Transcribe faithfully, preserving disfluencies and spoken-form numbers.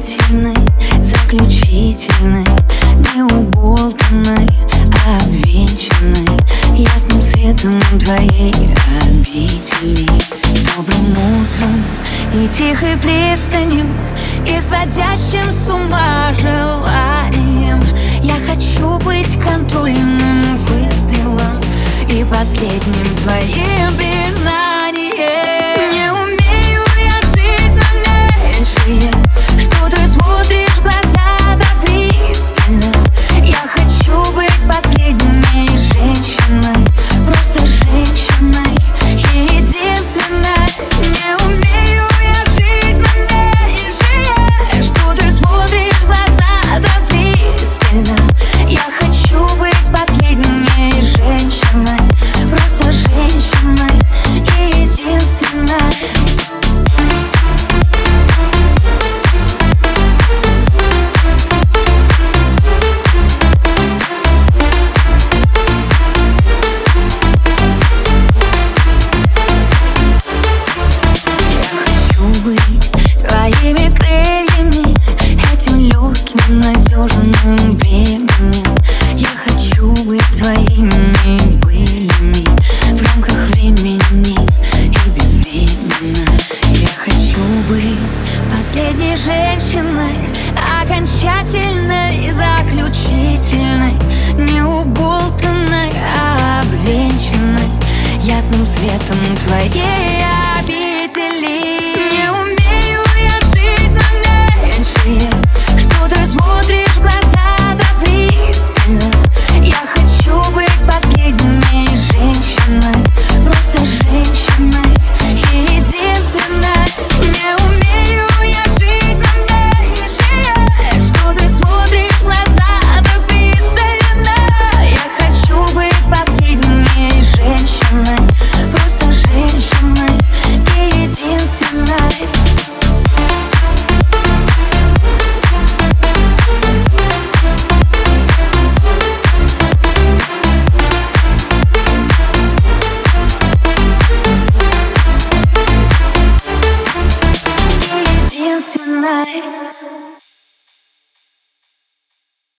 окончательной, заключительной, неуболтанной, обвенчанной ясным светом твоей обители. Добрым утром и тихой пристанью, и сводящим с ума желанием я хочу быть контрольным выстрелом и последним твоим признанием. Не умею я жить на меньшее, что ты смотришь в глаза так пристально. Я хочу быть последней женщиной, просто женщиной и единственной. Не умею я жить на меньшее, что ты смотришь в глаза так пристально. Я хочу быть последней женщиной, просто женщиной и единственной. Твоими крыльями, этим легким, надежным бременем. Я хочу быть твоими былями в рамках времени и безвременно. Я хочу быть последней женщиной, окончательной, заключительной, неуболтанной, обвенчанной ясным светом твоей